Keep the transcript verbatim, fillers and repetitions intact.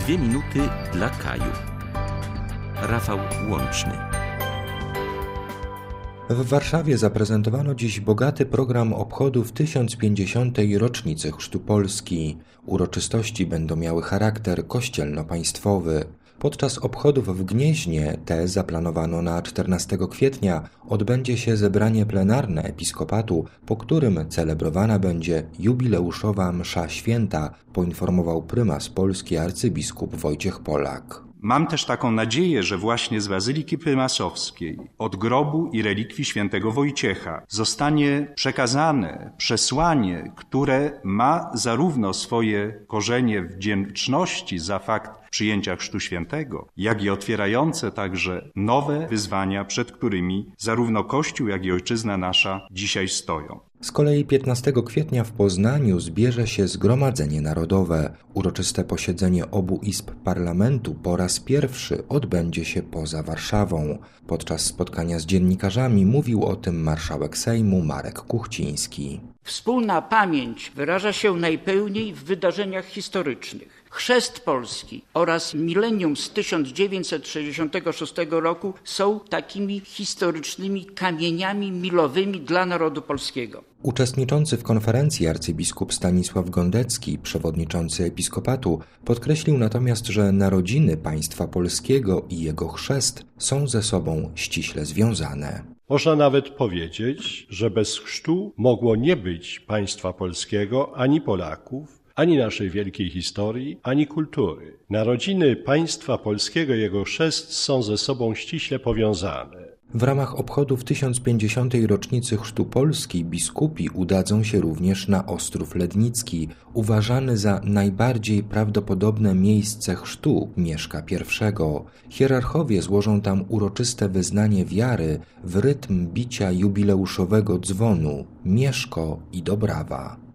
Dwie minuty dla Kaju. Rafał Łączny. W Warszawie zaprezentowano dziś bogaty program obchodów tysiąc pięćdziesiątej rocznicy Chrztu Polski. Uroczystości będą miały charakter kościelno-państwowy. Podczas obchodów w Gnieźnie, te zaplanowano na czternastego kwietnia, odbędzie się zebranie plenarne Episkopatu, po którym celebrowana będzie jubileuszowa msza święta, poinformował prymas Polski arcybiskup Wojciech Polak. Mam też taką nadzieję, że właśnie z Bazyliki Prymasowskiej, od grobu i relikwii świętego Wojciecha zostanie przekazane przesłanie, które ma zarówno swoje korzenie w wdzięczności za fakt przyjęcia Chrztu Świętego, jak i otwierające także nowe wyzwania, przed którymi zarówno Kościół, jak i Ojczyzna nasza dzisiaj stoją. Z kolei piętnastego kwietnia w Poznaniu zbierze się Zgromadzenie Narodowe. Uroczyste posiedzenie obu izb parlamentu po raz pierwszy odbędzie się poza Warszawą. Podczas spotkania z dziennikarzami mówił o tym marszałek Sejmu Marek Kuchciński. Wspólna pamięć wyraża się najpełniej w wydarzeniach historycznych. Chrzest Polski oraz milenium z tysiąc dziewięćset sześćdziesiątego szóstego roku są takimi historycznymi kamieniami milowymi dla narodu polskiego. Uczestniczący w konferencji arcybiskup Stanisław Gondecki, przewodniczący Episkopatu, podkreślił natomiast, że narodziny państwa polskiego i jego chrzest są ze sobą ściśle związane. Można nawet powiedzieć, że bez chrztu mogło nie być państwa polskiego ani Polaków, ani naszej wielkiej historii, ani kultury. Narodziny państwa polskiego i jego chrzest są ze sobą ściśle powiązane. W ramach obchodów tysiąc pięćdziesiątej rocznicy Chrztu Polski biskupi udadzą się również na Ostrów Lednicki, uważany za najbardziej prawdopodobne miejsce chrztu Mieszka I. Hierarchowie złożą tam uroczyste wyznanie wiary w rytm bicia jubileuszowego dzwonu Mieszko i Dobrawa.